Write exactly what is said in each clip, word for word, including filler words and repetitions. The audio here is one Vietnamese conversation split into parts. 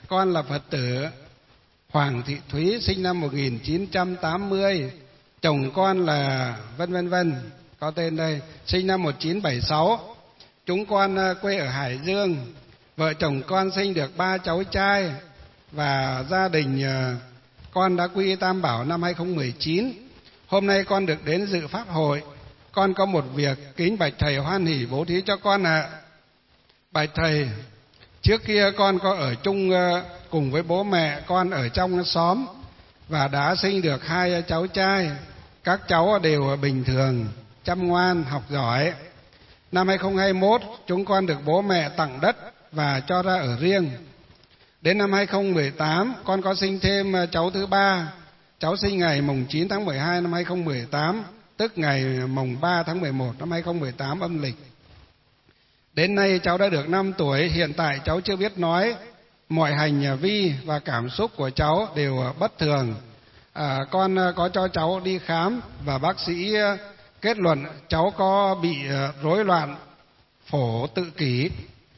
con là Phật tử Hoàng Thị Thúy, sinh năm một nghìn chín trăm tám mươi, chồng con là vân vân vân, có tên đây, sinh năm một nghìn chín trăm bảy mươi sáu. Chúng con quê ở Hải Dương. Vợ chồng con sinh được ba cháu trai và gia đình con đã quy y Tam Bảo năm hai không một chín. Hôm nay con được đến dự pháp hội. Con có một việc kính bạch thầy hoan hỷ bố thí cho con ạ. À. Bạch thầy, trước kia con có ở chung cùng với bố mẹ con ở trong xóm và đã sinh được hai cháu trai. Các cháu đều bình thường, chăm ngoan, học giỏi. Năm hai không hai mốt, chúng con được bố mẹ tặng đất và cho ra ở riêng. Đến năm hai không một tám, con có sinh thêm cháu thứ ba. Cháu sinh ngày mùng chín tháng mười hai năm hai không một tám, tức ngày mùng ba tháng mười một năm hai không một tám âm lịch. Đến nay cháu đã được năm tuổi, hiện tại cháu chưa biết nói. Mọi hành vi và cảm xúc của cháu đều bất thường. À, con có cho cháu đi khám và bác sĩ kết luận cháu có bị rối loạn phổ tự kỷ.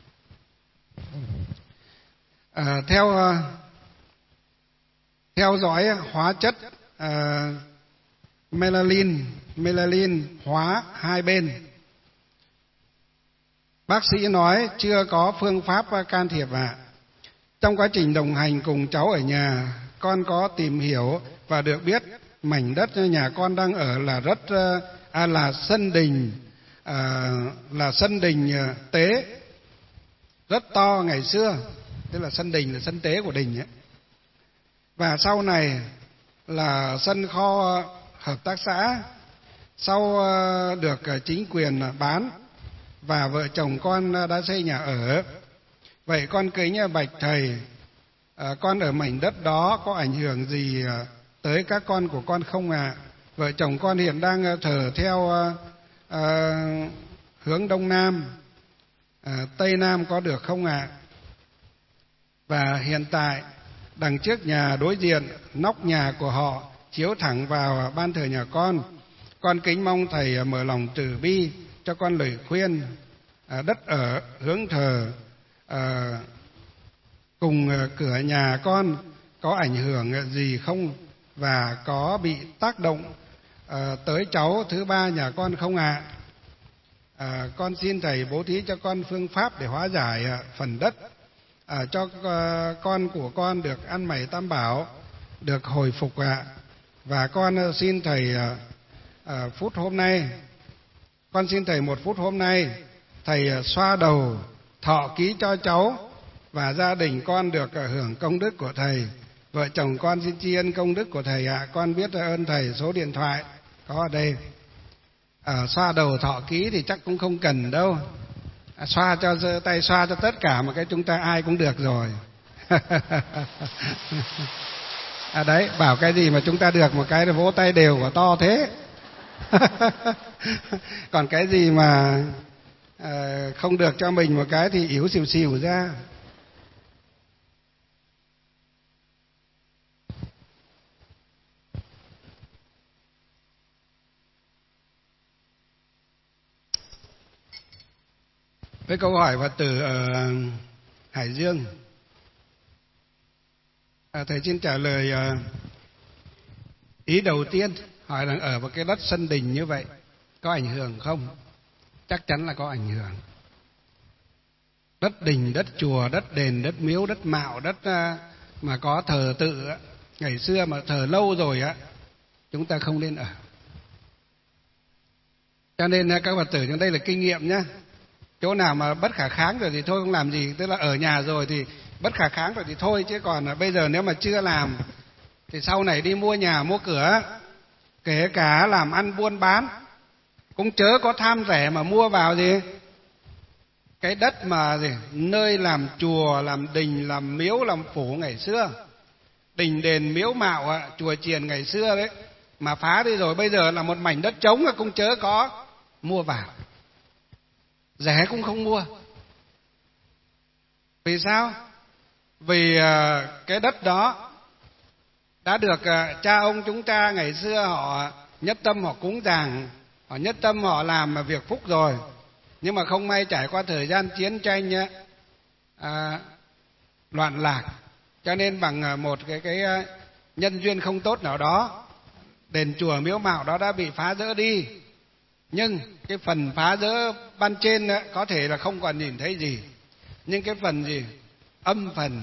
À, theo theo dõi hóa chất à, melanin melanin hóa hai bên. Bác sĩ nói chưa có phương pháp can thiệp ạ. À. Trong quá trình đồng hành cùng cháu ở nhà, con có tìm hiểu và được biết mảnh đất nhà con đang ở là rất à, là sân đình à, là sân đình tế rất to ngày xưa, tức là sân đình là sân tế của đình ấy. Và sau này là sân kho hợp tác xã, sau được chính quyền bán và vợ chồng con đã xây nhà ở. Vậy con kính bạch thầy, à, con ở mảnh đất đó có ảnh hưởng gì tới các con của con không ạ? À? Vợ chồng con hiện đang thờ theo à, hướng Đông Nam, à, Tây Nam có được không ạ? À? Và hiện tại đằng trước nhà đối diện, nóc nhà của họ chiếu thẳng vào ban thờ nhà con. Con kính mong thầy mở lòng từ bi cho con lời khuyên. À, đất ở hướng thờ à, cùng cửa nhà con có ảnh hưởng gì không và có bị tác động à, tới cháu thứ ba nhà con không ạ? À? À, con xin thầy bố thí cho con phương pháp để hóa giải à, phần đất à, cho à, con của con được ăn mày Tam Bảo, được hồi phục ạ. À. Và con xin thầy à, à, phút hôm nay, con xin thầy một phút hôm nay, thầy xoa đầu thọ ký cho cháu và gia đình con được hưởng công đức của thầy. Vợ chồng con xin tri ân công đức của thầy ạ. À. Con biết ơn thầy, số điện thoại có ở đây. À, xoa đầu thọ ký thì chắc cũng không cần đâu. À, xoa cho tay xoa cho tất cả một cái chúng ta ai cũng được rồi. À đấy, bảo cái gì mà chúng ta được một cái là vỗ tay đều và to thế. Còn cái gì mà à, không được cho mình một cái thì yếu xìu xìu ra. Với câu hỏi Phật tử ở Hải Dương, à, thầy xin trả lời à, ý đầu tiên hỏi rằng ở một cái đất sân đình như vậy có ảnh hưởng không? Chắc chắn là có ảnh hưởng. Đất đình, đất chùa, đất đền, đất miếu, đất mạo, đất à, mà có thờ tự á, ngày xưa mà thờ lâu rồi á, chúng ta không nên ở. Cho nên các Phật tử trong đây là kinh nghiệm nhé. Chỗ nào mà bất khả kháng rồi thì thôi không làm gì, tức là ở nhà rồi thì bất khả kháng rồi thì thôi, chứ còn bây giờ nếu mà chưa làm thì sau này đi mua nhà mua cửa, kể cả làm ăn buôn bán cũng chớ có tham rẻ mà mua vào gì cái đất mà gì nơi làm chùa, làm đình, làm miếu, làm phủ ngày xưa, đình đền miếu mạo, chùa chiền ngày xưa đấy mà phá đi rồi, bây giờ là một mảnh đất trống cũng chớ có mua vào, rẻ cũng không mua. Vì sao? Vì cái đất đó đã được cha ông chúng ta ngày xưa họ nhất tâm họ cúng dường, họ nhất tâm họ làm việc phúc rồi, nhưng mà không may trải qua thời gian chiến tranh à, loạn lạc Cho nên bằng một cái cái nhân duyên không tốt nào đó, đền chùa miếu mạo đó đã bị phá rỡ đi. Nhưng cái phần phá rỡ ban trên ấy, có thể là không còn nhìn thấy gì, nhưng cái phần gì âm phần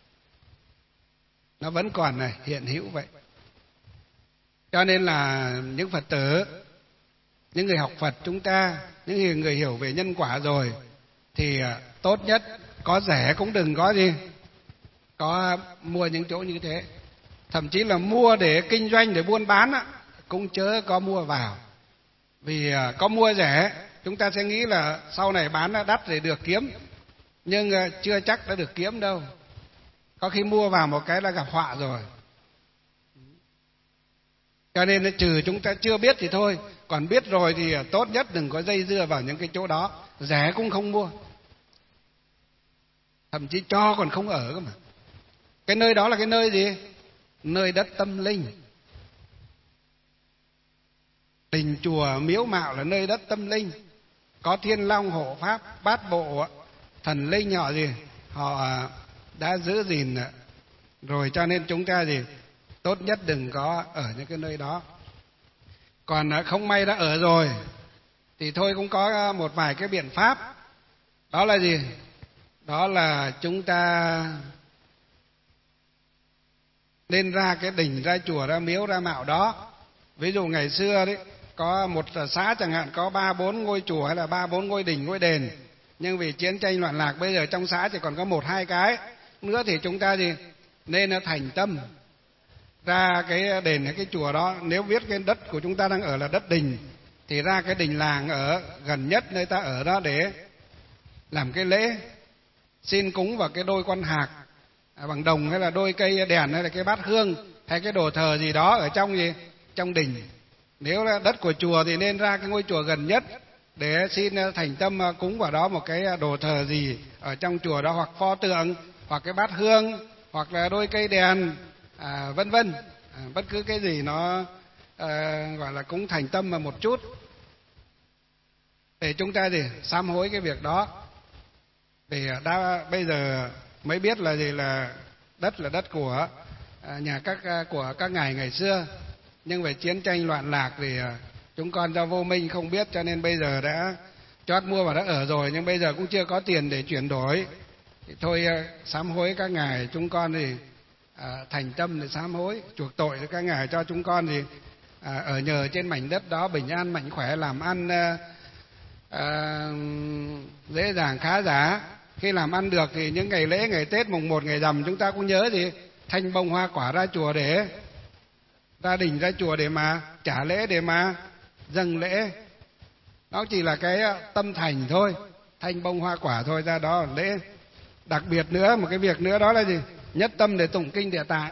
nó vẫn còn này, hiện hữu vậy. Cho nên là những Phật tử, những người học Phật chúng ta, những người hiểu về nhân quả rồi, thì tốt nhất có rẻ cũng đừng có gì có mua những chỗ như thế. Thậm chí là mua để kinh doanh, để buôn bán á, cũng chớ có mua vào. Vì có mua rẻ, chúng ta sẽ nghĩ là sau này bán đắt để được kiếm, nhưng chưa chắc đã được kiếm đâu. Có khi mua vào một cái là gặp họa rồi. Cho nên trừ chúng ta chưa biết thì thôi, còn biết rồi thì tốt nhất đừng có dây dưa vào những cái chỗ đó. Rẻ cũng không mua, thậm chí cho còn không ở cơ mà. Cái nơi đó là cái nơi gì? Nơi đất tâm linh. Đình chùa miếu mạo là nơi đất tâm linh, có thiên long hộ pháp bát bộ thần linh họ gì họ đã giữ gìn rồi. Cho nên chúng ta gì tốt nhất đừng có ở những cái nơi đó. Còn không may đã ở rồi thì thôi cũng có một vài cái biện pháp. Đó là gì? Đó là chúng ta nên ra cái đình, ra chùa, ra miếu, ra mạo đó. Ví dụ ngày xưa đấy, có một xã chẳng hạn có ba bốn ngôi chùa hay là ba bốn ngôi đình, ngôi đền, nhưng vì chiến tranh loạn lạc bây giờ trong xã chỉ còn có một hai cái nữa, thì chúng ta gì nên thành tâm ra cái đền hay cái chùa đó. Nếu biết cái đất của chúng ta đang ở là đất đình thì ra cái đình làng ở gần nhất nơi ta ở đó để làm cái lễ xin cúng vào cái đôi con hạc bằng đồng, hay là đôi cây đèn, hay là cái bát hương, hay cái đồ thờ gì đó ở trong gì trong đình. Nếu là đất của chùa thì nên ra cái ngôi chùa gần nhất để xin thành tâm cúng vào đó một cái đồ thờ gì ở trong chùa đó, hoặc pho tượng, hoặc cái bát hương, hoặc là đôi cây đèn, à, vân vân, à, bất cứ cái gì nó à, gọi là cúng thành tâm mà một chút, để chúng ta gì sám hối cái việc đó. Vì đã bây giờ mới biết là gì là đất là đất của à, nhà các của các ngài ngày xưa, nhưng về chiến tranh loạn lạc thì à, chúng con do vô minh không biết, cho nên bây giờ đã chót mua và đã ở rồi, nhưng bây giờ cũng chưa có tiền để chuyển đổi. Thì thôi à, sám hối các ngài, chúng con thì à, thành tâm để sám hối chuộc tội cho các ngài, cho chúng con thì à, ở nhờ trên mảnh đất đó bình an mạnh khỏe, làm ăn à, à, dễ dàng khá giả. Khi làm ăn được thì những ngày lễ, ngày Tết, mùng một, ngày rằm chúng ta cũng nhớ gì thanh bông hoa quả ra chùa, để ra đình ra chùa để mà trả lễ, để mà dâng lễ. Đó chỉ là cái tâm thành thôi, thanh bông hoa quả thôi, ra đó lễ. Đặc biệt nữa, một cái việc nữa đó là gì? Nhất tâm để tụng kinh Địa Tạng,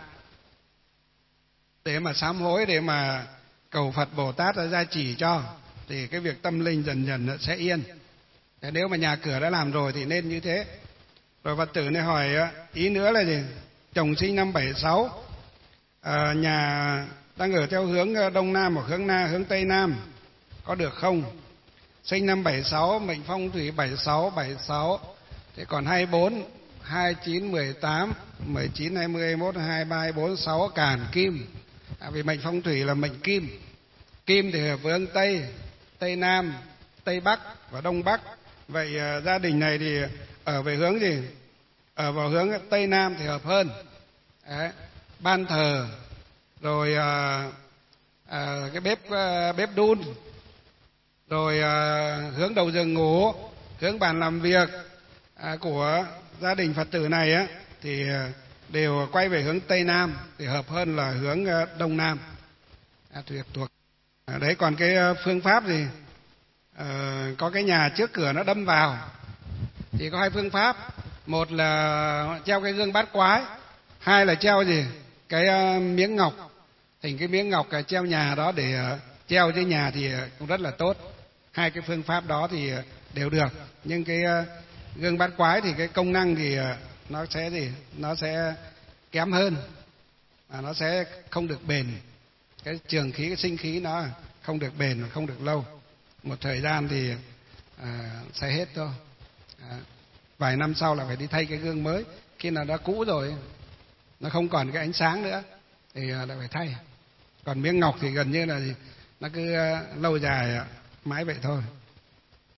để mà sám hối, để mà cầu Phật Bồ Tát ra gia trì cho, thì cái việc tâm linh dần dần nó sẽ yên. Thế nếu mà nhà cửa đã làm rồi thì nên như thế. Rồi Phật tử này hỏi ý nữa là gì? Chồng sinh năm bảy sáu, à, nhà đang ở theo hướng đông nam hoặc hướng na hướng tây nam, có được không? Sinh năm bảy sáu, mệnh phong thủy bảy sáu bảy sáu, thế còn hai mươi bốn, hai mươi chín, mười tám, mười chín, hai mươi, hai mươi mốt, hai mươi ba, hai mươi bốn, sáu càn kim. À, vì mệnh phong thủy là mệnh kim. Kim thì hợp với hướng tây, tây nam, tây bắc và đông bắc. Vậy à, gia đình này thì ở về hướng gì? Ở vào hướng tây nam thì hợp hơn. Đấy, ban thờ, rồi à, à, cái bếp à, bếp đun, rồi à, hướng đầu giường ngủ, hướng bàn làm việc à, của gia đình Phật tử này á, thì đều quay về hướng tây nam thì hợp hơn là hướng đông nam. À, thuộc thuộc à, đấy. Còn cái phương pháp gì? À, có cái nhà trước cửa nó đâm vào thì có hai phương pháp. Một là treo cái gương bát quái, hai là treo gì cái uh, miếng ngọc, thành cái miếng ngọc uh, treo nhà đó để uh, treo trên nhà thì uh, cũng rất là tốt. Hai cái phương pháp đó thì uh, đều được, nhưng cái uh, gương bát quái thì cái công năng thì uh, nó sẽ gì nó sẽ kém hơn, và nó sẽ không được bền. Cái trường khí, cái sinh khí nó không được bền, không được lâu. Một thời gian thì uh, sẽ hết thôi. À, vài năm sau là phải đi thay cái gương mới, khi nào đã cũ rồi nó không còn cái ánh sáng nữa thì lại phải thay. Còn miếng ngọc thì gần như là nó cứ lâu dài mãi vậy thôi.